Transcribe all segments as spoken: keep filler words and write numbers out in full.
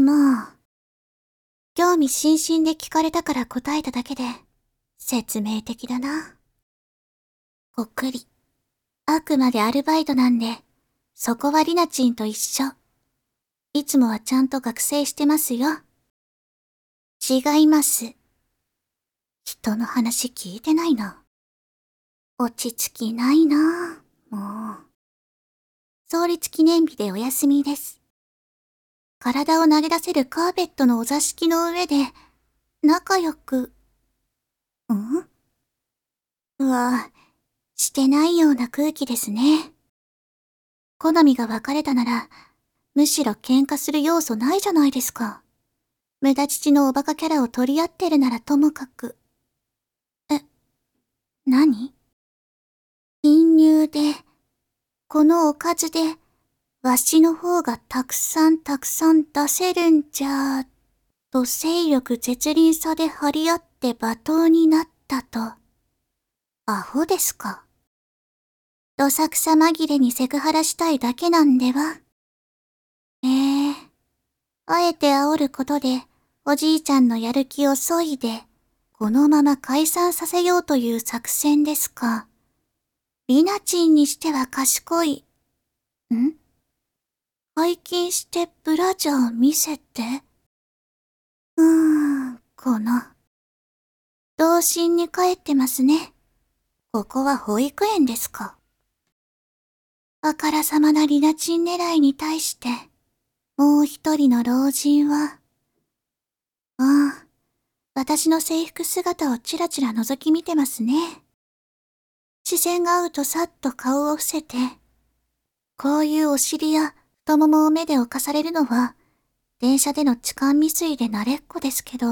まあ、興味津々で聞かれたから答えただけで、説明的だな。ごっくり。あくまでアルバイトなんで、そこはリナチンと一緒。いつもはちゃんと学生してますよ。違います。人の話聞いてないな。落ち着きないな、もう。創立記念日でお休みです。体を投げ出せるカーペットのお座敷の上で、仲良く、んうわ、してないような空気ですね。好みが分かれたなら、むしろ喧嘩する要素ないじゃないですか。無駄父のおバカキャラを取り合ってるならともかく。え、何？貧乳で、このおかずで、わしの方がたくさんたくさん出せるんじゃ、と勢力絶倫差で張り合って罵倒になったと。アホですか。どさくさ紛れにセクハラしたいだけなんでは。ええー、あえて煽ることで、おじいちゃんのやる気を削いで、このまま解散させようという作戦ですか。リナチンにしては賢い。ん？解禁してブラジャー見せて。うーん、この。童心に帰ってますね。ここは保育園ですか。あからさまなリナチン狙いに対して、もう一人の老人は、ああ、私の制服姿をちらちら覗き見てますね。視線が合うとさっと顔を伏せて、こういうお尻や太ももを目で侵されるのは、電車での痴漢未遂で慣れっこですけど。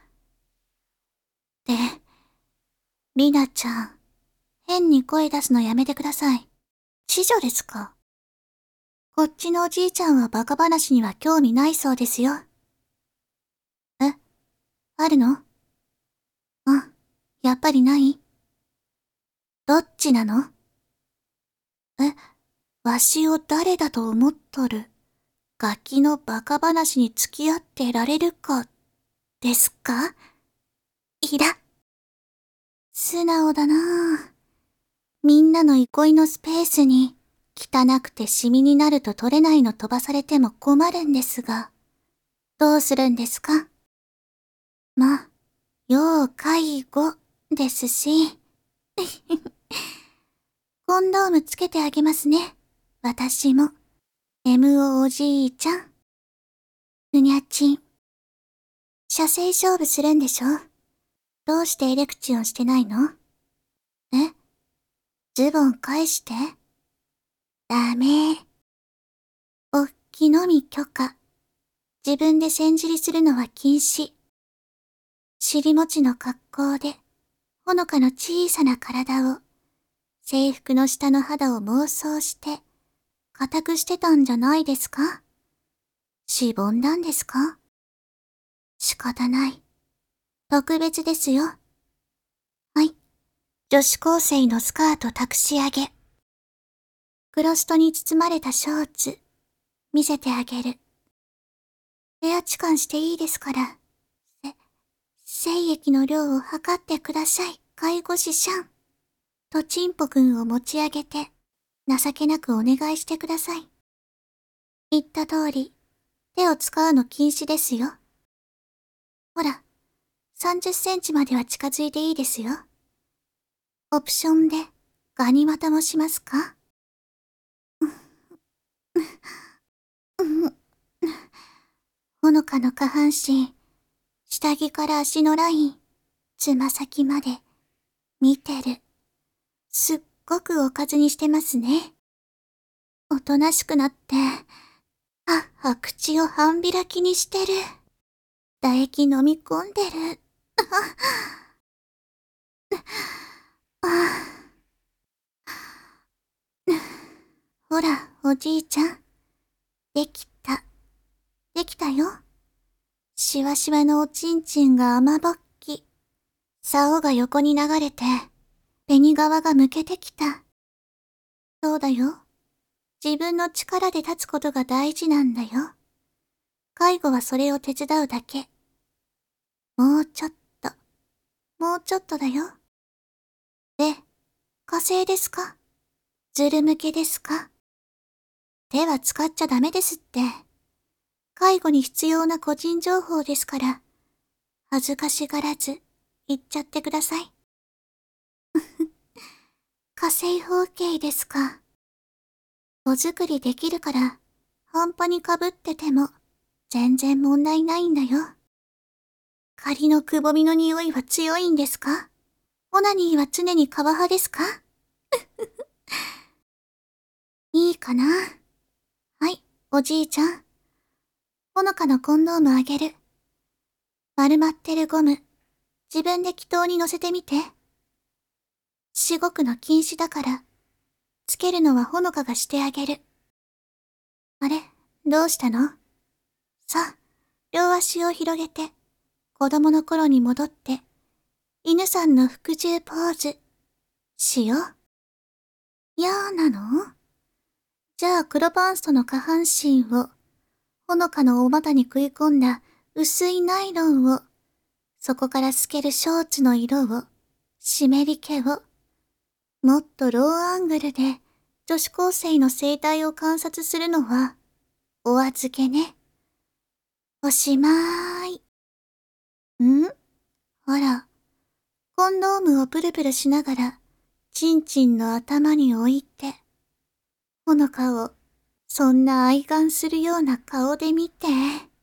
で、リナちゃん、変に声出すのやめてください。痴女ですか？こっちのおじいちゃんはバカ話には興味ないそうですよ。え？あるの？あ、やっぱりない？どっちなの？え、わしを誰だと思っとる？ガキのバカ話に付き合ってられるか、ですか？いら。素直だなぁ。みんなの憩いのスペースに、汚くてシミになると取れないの飛ばされても困るんですが、どうするんですか？ま、要介護ですし。コンドームつけてあげますね。私も。エムオー おじいちゃん。ふにゃちん。射精勝負するんでしょ？どうしてエレクチョンしてないの？え？ズボン返して。ダメ。おっきのみ許可。自分で煎じりするのは禁止。尻餅の格好で、ほのかの小さな体を、制服の下の肌を妄想して、固くしてたんじゃないですか？しぼんだんですか？仕方ない。特別ですよ。はい。女子高生のスカート託し上げ。クロストに包まれたショーツ、見せてあげる。エア痴漢していいですから。せ、精液の量を測ってください、介護士さん。とチンポくんを持ち上げて、情けなくお願いしてください。言った通り、手を使うの禁止ですよ。ほら、さんじゅっセンチまでは近づいていいですよ。オプションで、ガニ股もしますか？ほのかの下半身、下着から足のライン、つま先まで、見てる。すっごくおかずにしてますね。おとなしくなって、あ、あ、口を半開きにしてる。唾液飲み込んでる。ほら、おじいちゃん。できた。できたよ。しわしわのおちんちんが雨ぼっき。竿が横に流れて、紅側が向けてきた。そうだよ。自分の力で立つことが大事なんだよ。 介護はそれを手伝うだけ。もうちょっと、もうちょっとだよ。で、火星ですか？ズル向けですか？手は使っちゃダメですって。介護に必要な個人情報ですから、恥ずかしがらず言っちゃってください。火星包茎ですか。お作りできるから、半端に被ってても全然問題ないんだよ。仮のくぼみの匂いは強いんですか？オナニーは常に川派ですか？いいかな？はい、おじいちゃん。ほのかのコンドームあげる。丸まってるゴム、自分で気筒に乗せてみて。しごくの禁止だから、つけるのはほのかがしてあげる。あれ、どうしたの？さあ、両足を広げて、子供の頃に戻って、犬さんの服従ポーズ、しよう。嫌なの？じゃあ黒パンストの下半身を、ほのかのお股に食い込んだ薄いナイロンを、そこから透けるショーツの色を、湿り気を、もっとローアングルで女子高生の生態を観察するのは、お預けね。おしまーい。ん？ほら、コンドームをプルプルしながら、チンチンの頭に置いて、ほのかを、そんな愛玩するような顔で見て。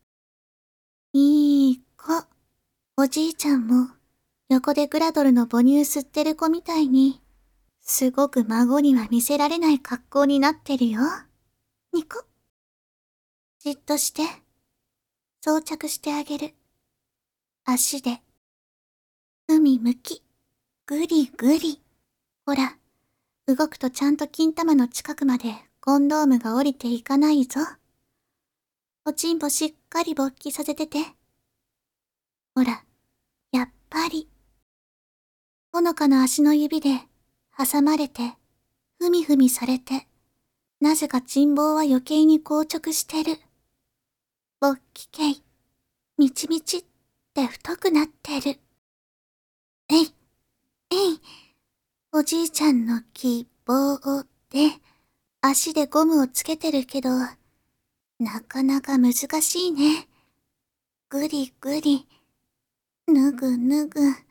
いい子。おじいちゃんも、横でグラドルの母乳吸ってる子みたいに、すごく孫には見せられない格好になってるよ。ニコ。じっとして。装着してあげる。足で。海向き。ぐりぐり。ほら、動くとちゃんと金玉の近くまでコンドームが降りていかないぞ。おちんぽしっかり勃起させてて。ほら、やっぱり。ほのかの足の指で挟まれて、ふみふみされて、なぜか沈棒は余計に硬直してる。勃起系、みちみちって太くなってる。えい、えい、おじいちゃんの希望で、足でゴムをつけてるけど、なかなか難しいね。ぐりぐり、ぬぐぬぐ、ん、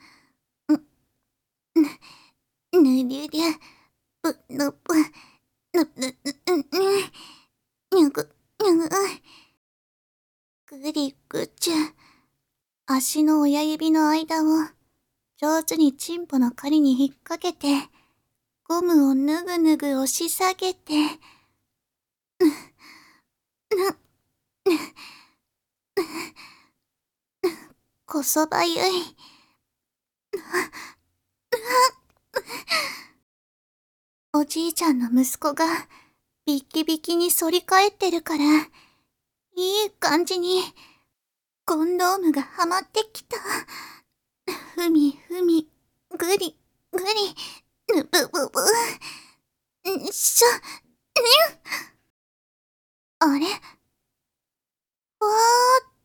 ぬ、ぬりゅりゅ、ぶ、ぬぶ、ぬ、ぬ、ぬ、ぬ、にゅぐ、にゅぐ、ぐりぐちゅ。足の親指の間を、上手にチンポの狩りに引っ掛けて、ゴムをぬぐぬぐ押し下げて、ぬ、ぬ、こそばゆい。おじいちゃんの息子が、ビッキビキに反り返ってるから、いい感じに、コンドームがはまってきた。ふみふみ、ぐり、ぐり、ぬぶぶぶ。んしょ、にゅあれわーって、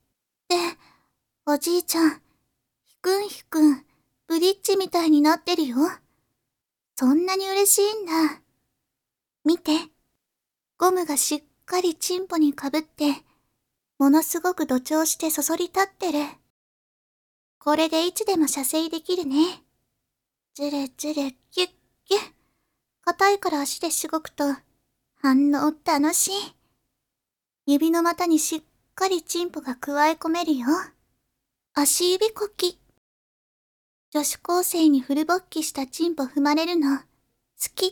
おじいちゃん、ひくんひくん、ブリッジみたいになってるよ。そんなに嬉しいんだ。見て、ゴムがしっかりチンポにかぶって、ものすごく土調してそそり立ってる。これでいつでも射精できるね。ずるずるキュッキュッ。硬いから足でしごくと、反応楽しい。指の股にしっかりチンポがくわえ込めるよ。足指こき。女子高生にフル勃起したチンポ踏まれるの、好きって、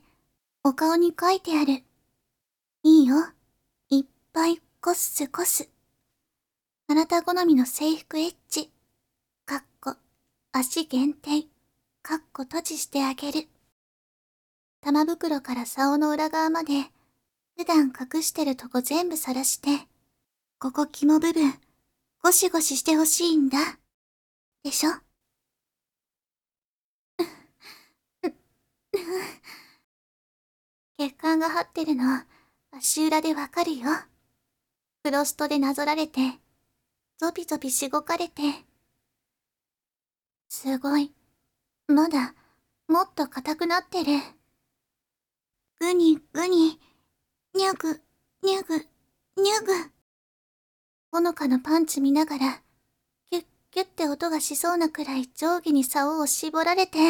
お顔に書いてある。いいよ。いっぱいコッスコス。あなた好みの制服エッチ。かっこ、足限定。かっこ閉じしてあげる。玉袋から竿の裏側まで、普段隠してるとこ全部晒して、ここ肝部分、ゴシゴシしてほしいんだ。でしょ？血管が張ってるの、足裏でわかるよ。 クロストでなぞられて、ゾピゾピしごかれて。すごい。まだ、もっと硬くなってる。ぐにぐに、にゃぐ、にゃぐ、にゃぐ。ほのかのパンチ見ながら、キュッキュッって音がしそうなくらい上下に竿を絞られて、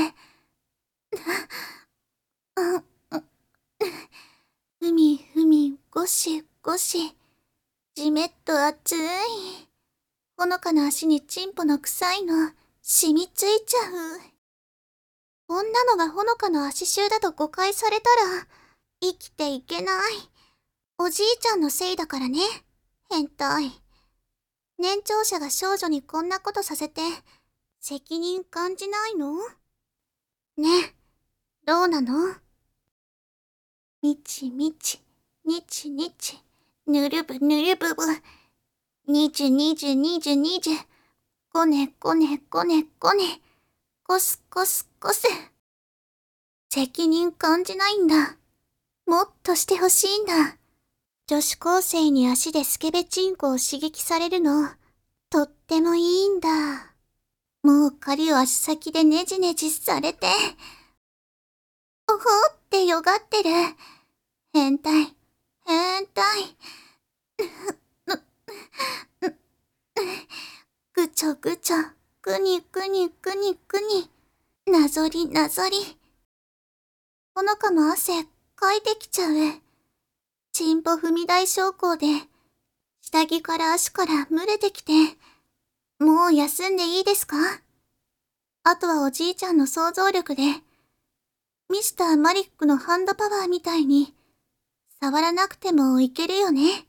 ふみふみ、ごしごし、じめっと熱い。ほのかな足にチンポの臭いの、染みついちゃう。こんなのがほのかの足臭だと誤解されたら、生きていけない。おじいちゃんのせいだからね、変態。年長者が少女にこんなことさせて、責任感じないの？ねえ、どうなの？みちみち、にちにち、ぬるぶぬるぶぶ、にじゅにじゅにじゅにじゅ、こねこねこねこね、こすこすこす。責任感じないんだ。もっとしてほしいんだ。女子高生に足でスケベチンコを刺激されるの、とってもいいんだ。もう狩りを足先でねじねじされて、おほってよがってる。変態、変態。ぐちょぐちょ、ぐにぐにぐにぐに、なぞりなぞり。ほのかも汗かいてきちゃう。チンポ踏み台昇降で、下着から足から蒸れてきて、もう休んでいいですか？あとはおじいちゃんの想像力で、ミスターマリックのハンドパワーみたいに、触らなくてもいけるよね。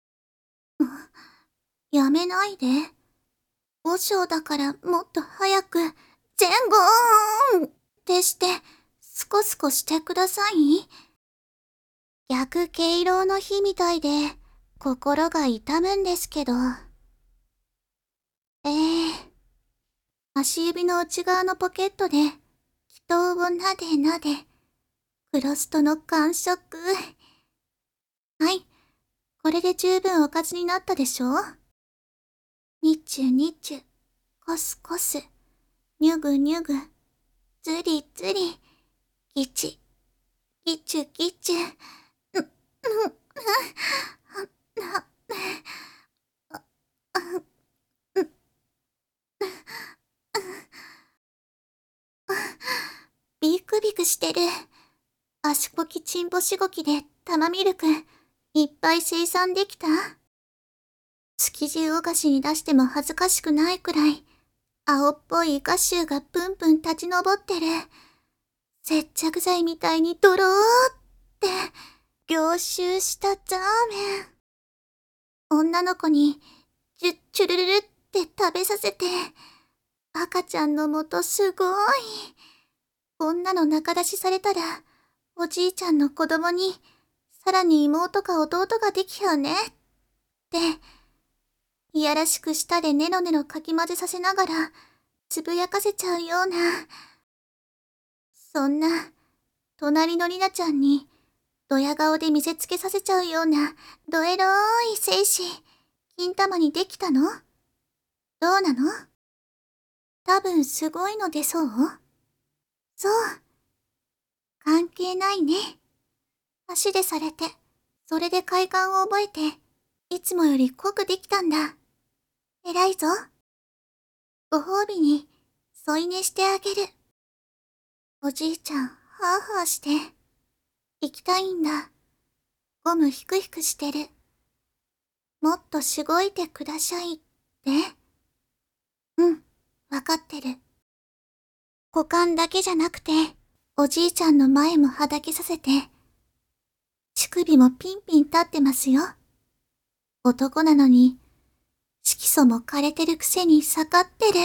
やめないで。和尚だからもっと早く、前後ってして、スコスコしてください。逆敬老の日みたいで、心が痛むんですけど。ええー、足指の内側のポケットで、祈祷をなでなで、クロストの感触。はい、これで十分おかずになったでしょ？にちゅにちゅ、コスコス、にゅぐにゅぐ、ずりずり、ぎち、ぎちゅぎちゅ、う、う、う、な、ビクビクしてる。足ポキチンポしごきで玉ミルクいっぱい生産できた？築地魚菓子に出しても恥ずかしくないくらい青っぽいイカ臭がプンプン立ち上ってる。接着剤みたいにドローって凝集したザーメン。女の子にチュッチュルルルって食べさせて、赤ちゃんの元すごい。こんなの仲出しされたら、おじいちゃんの子供に、さらに妹か弟ができちゃうね。って、いやらしく舌でネロネロかき混ぜさせながら、つぶやかせちゃうような。そんな、隣のリナちゃんに、ドヤ顔で見せつけさせちゃうような、ドエローい精子、金玉にできたの？どうなの？多分すごいのでそう？そう。関係ないね。足でされて、それで快感を覚えて、いつもより濃くできたんだ。偉いぞ。ご褒美に、添い寝してあげる。おじいちゃん、ハーハーして、行きたいんだ。ゴムひくひくしてる。もっとしごいてくださいって。うん、わかってる。股間だけじゃなくて、おじいちゃんの前もはだけさせて、乳首もピンピン立ってますよ。男なのに、色素も枯れてるくせに盛ってる。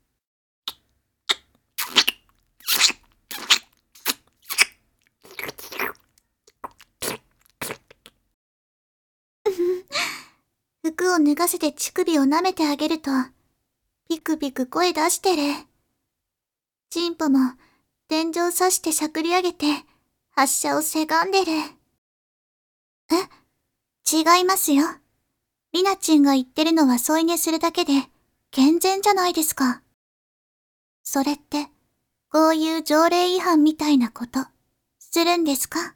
服を脱がせて乳首を舐めてあげると、ピクピク声出してる。チンポも天井刺してしゃくり上げて、発射をせがんでる。え？違いますよ。 リナチンが言ってるのは添い寝するだけで、健全じゃないですか。それって、こういう条例違反みたいなこと、するんですか？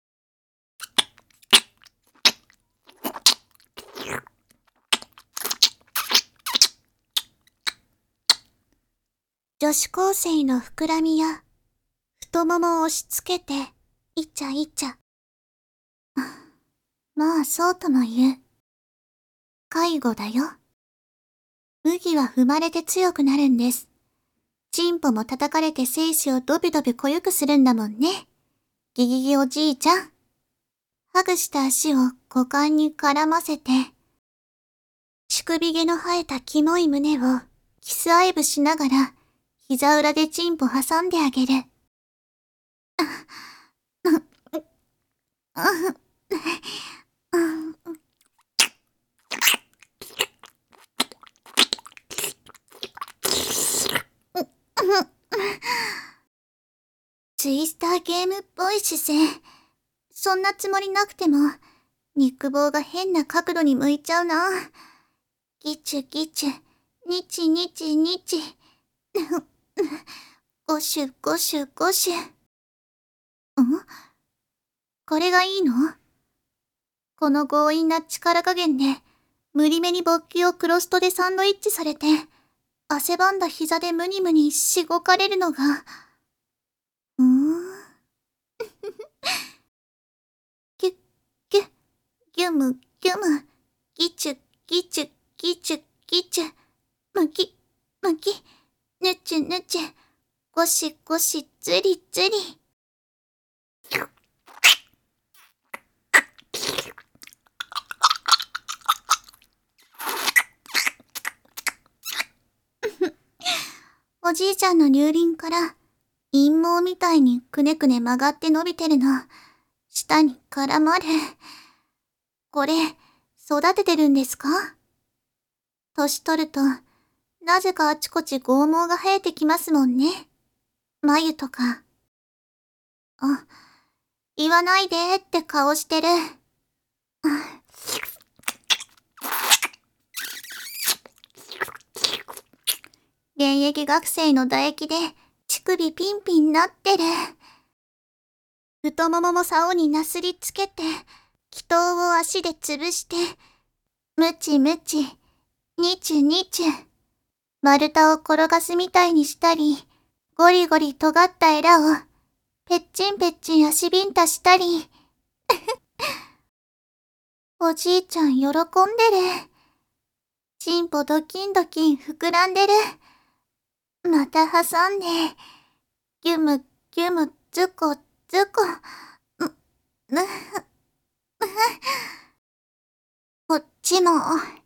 女子高生の膨らみや、太ももを押し付けて、いちゃいちゃ。まあそうとも言う。介護だよ。麦は踏まれて強くなるんです。チンポも叩かれて精子をドビドビ濃ゆくするんだもんね。ギギギおじいちゃん。ハグした足を股間に絡ませて、乳首毛の生えたキモい胸をキスアイブしながら、膝裏でチンポ挟んであげる。ツイスターゲームっぽい姿勢。そんなつもりなくても、肉棒が変な角度に向いちゃうな。ギチュギチュ、ニチニチニチ。ゴシュゴシュゴシュ。ん？これがいいの？この強引な力加減で、無理めに勃起をクロストでサンドイッチされて、汗ばんだ膝でムニムニしごかれるのが、うーん。ギュッ、ギュッ、ギュム、ギュム、ギチュ、ギチュ、ギチュ、ギチュ、ムキ、ムキ、ヌチュヌチュ、ゴシゴシズリズリ。おじいちゃんの乳輪から、陰毛みたいにくねくね曲がって伸びてるの、舌に絡まる。これ、育ててるんですか？年取ると、なぜかあちこち剛毛が生えてきますもんね。眉とか。あ、言わないでーって顔してる。現役学生の唾液で乳首ピンピンなってる。太ももも竿になすりつけて、気筒を足で潰して、ムチムチ、ニチュニチュ、丸太を転がすみたいにしたり、ゴリゴリ尖ったエラを、ペッチンペッチン足ビンタしたり。おじいちゃん喜んでる。チンポドキンドキン膨らんでる。また挟んで、ギュムギュムズコズコ、む、む、こっちも。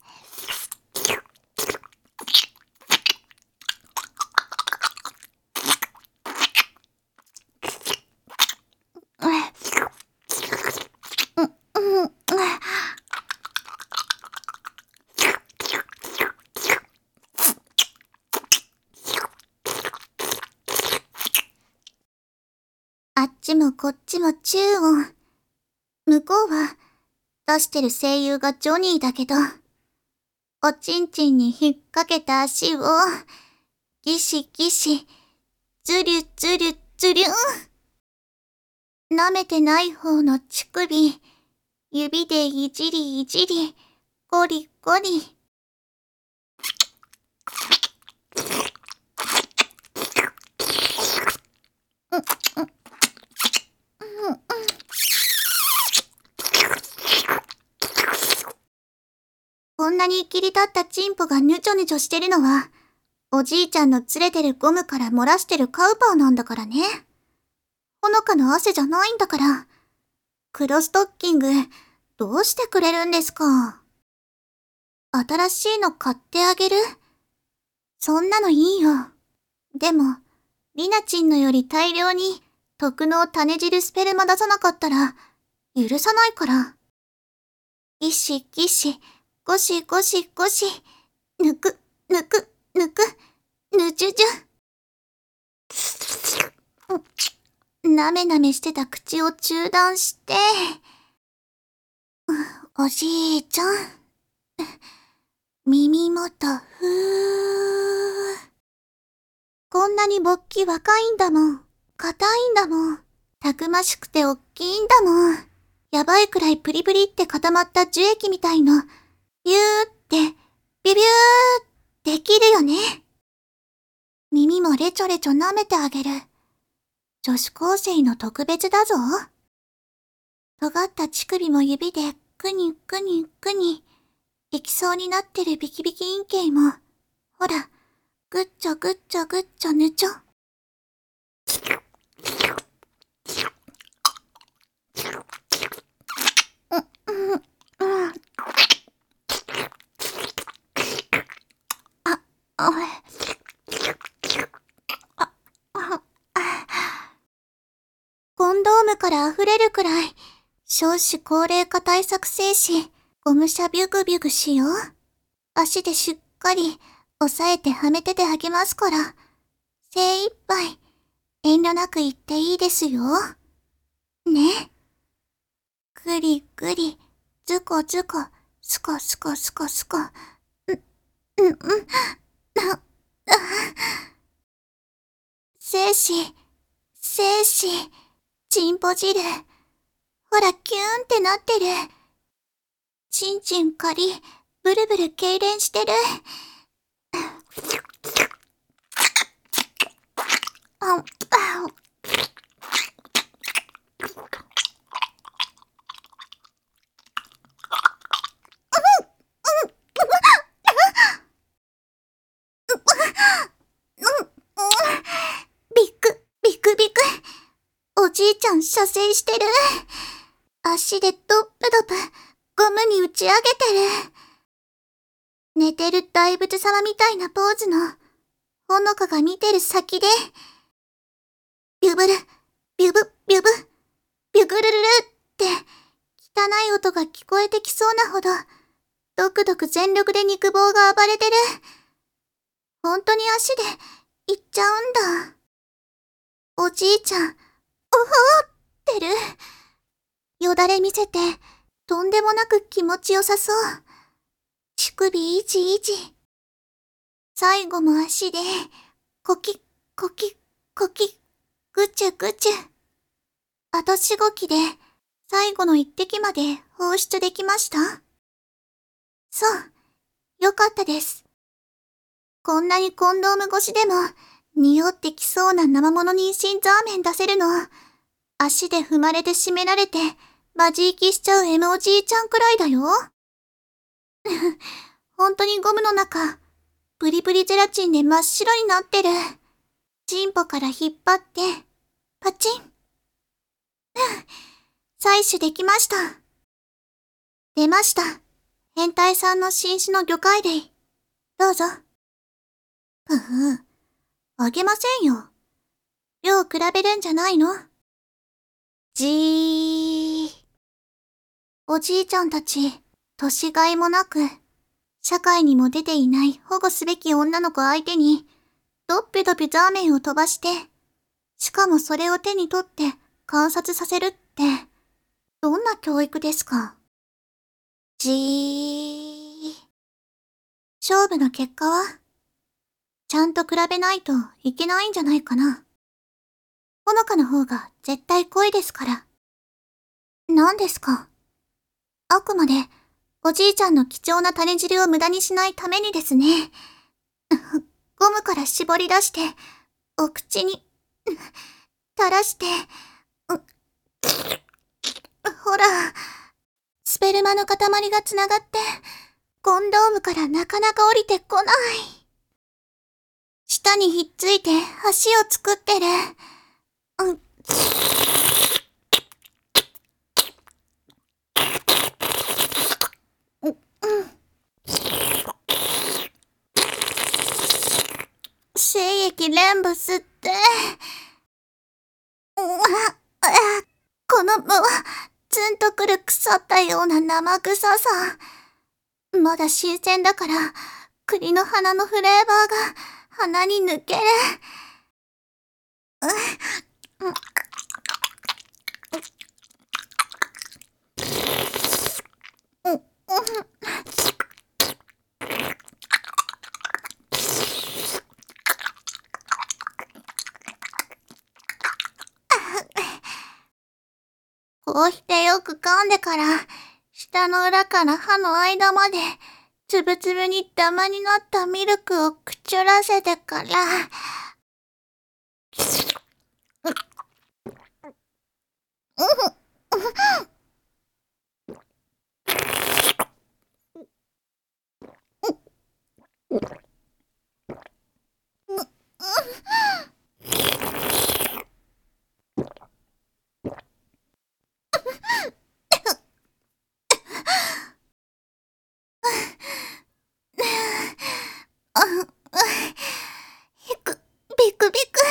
あっちもこっちもチュー音。向こうは出してる声優がジョニーだけど、おちんちんに引っ掛けた足を、ギシギシ、ズリュズリュズリュン。舐めてない方の乳首、指でいじりいじり、ゴリゴリ。こんなに切り立ったチンポがヌチョヌチョしてるのは、おじいちゃんの連れてるゴムから漏らしてるカウパーなんだからね。ほのかの汗じゃないんだから。クロストッキング、どうしてくれるんですか？新しいの買ってあげる？そんなのいいよ。でも、リナチンのより大量に、特納種汁スペルマ出さなかったら、許さないから。ギシギシ、ゴシゴシゴシ、ぬく、ぬく、ぬく、ぬじゅじゅ。なめなめしてた口を中断して、おじいちゃん。 耳元ふー。こんなに勃起若いんだもん。硬いんだもん。たくましくておっきいんだもん。やばいくらいプリプリって固まった樹液みたいの。ビューって、ビビューできるよね。耳もレチョレチョ舐めてあげる。女子高生の特別だぞ。尖った乳首も指でグニグニグニ。いきそうになってるビキビキ陰茎も。ほら、ぐっちょぐっちょぐっちょぬちょ。うんうん。あ、おい。あ、あ、コンドームから溢れるくらい、少子高齢化対策精子、ゴムシャビュグビュグしよう。足でしっかり押さえてはめててあげますから、精一杯遠慮なく言っていいですよ。ね。ぐりぐり、ずこずこ、すこすこすこすこ。ん、うん、うん、な、あ、精子、精子、チンポ汁。ほら、キューンってなってる。ちんちんかり、ブルブル痙攣してる。あ、あ、ビク、ビクビク。おじいちゃん射精してる。足でドップドプ、ゴムに打ち上げてる。寝てる大仏様みたいなポーズの、ほのかが見てる先で、ビュブル、ビュブ、ビュブ、ビュグルルルって、汚い音が聞こえてきそうなほど、ドクドク全力で肉棒が暴れてる。ほんとに足で、行っちゃうんだ。おじいちゃん、おほーってる。よだれ見せて、とんでもなく気持ちよさそう。乳首いじいじ。最後も足で、コキッ、コキッ、コキッ、ぐちゅぐちゅ。あとしごきで、最後の一滴まで放出できました？そう、よかったです。こんなにコンドーム越しでも、匂ってきそうな生物妊娠ザーメン出せるの。足で踏まれて締められて、マジ息しちゃう エム おじいちゃんくらいだよ。ほんとにゴムの中、プリプリゼラチンで真っ白になってる。チンポから引っ張って、パチン。採取できました。出ました。変態さんの新種の魚介類。どうぞ。ふふん。あげませんよ。量比べるんじゃないの？じー。おじいちゃんたち、年がいもなく、社会にも出ていない保護すべき女の子相手に、ドッピドピザーメンを飛ばして、しかもそれを手に取って観察させるって、どんな教育ですか？じー。勝負の結果は？ちゃんと比べないといけないんじゃないかな。ほのかの方が絶対濃いですから。何ですか？あくまで、おじいちゃんの貴重な種汁を無駄にしないためにですね。ゴムから絞り出して、お口に、垂らして、ほら、スペルマの塊がつながって、コンドームからなかなか降りてこない。舌にひっついて橋を作ってる。うん。うん。精液連部吸って。この無は、ツンとくる腐ったような生臭さ。まだ新鮮だから、栗の花のフレーバーが鼻に抜ける。 こうしてよく噛んでから、舌の裏から歯の間まで、つぶつぶにダマになったミルクをくちゅらせてから、ひく、ビクビク。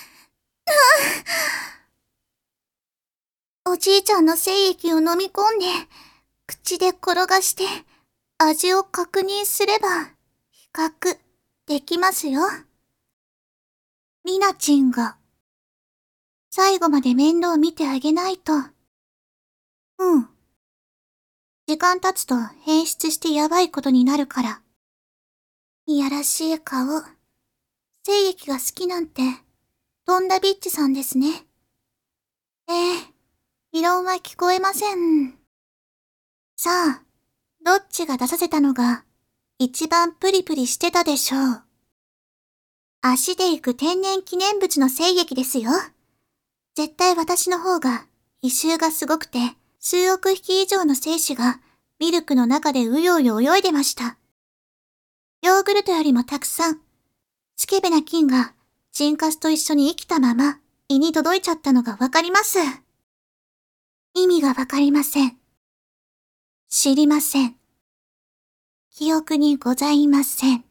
おじいちゃんの精液を飲み込んで、口で転がして、味を確認すれば、比較できますよ。リナチンが、最後まで面倒見てあげないと。うん。時間経つと変質してやばいことになるから。いやらしい顔。精液が好きなんて、とんだビッチさんですね。ええ、異論は聞こえません。さあ、どっちが出させたのが、一番プリプリしてたでしょう。足で行く天然記念物の精液ですよ。絶対私の方が、異臭がすごくて、数億匹以上の精子が、ミルクの中でうようよ泳いでました。ヨーグルトよりもたくさん、スケベな菌が、チンカスと一緒に生きたまま、胃に届いちゃったのがわかります。意味がわかりません。知りません。記憶にございません。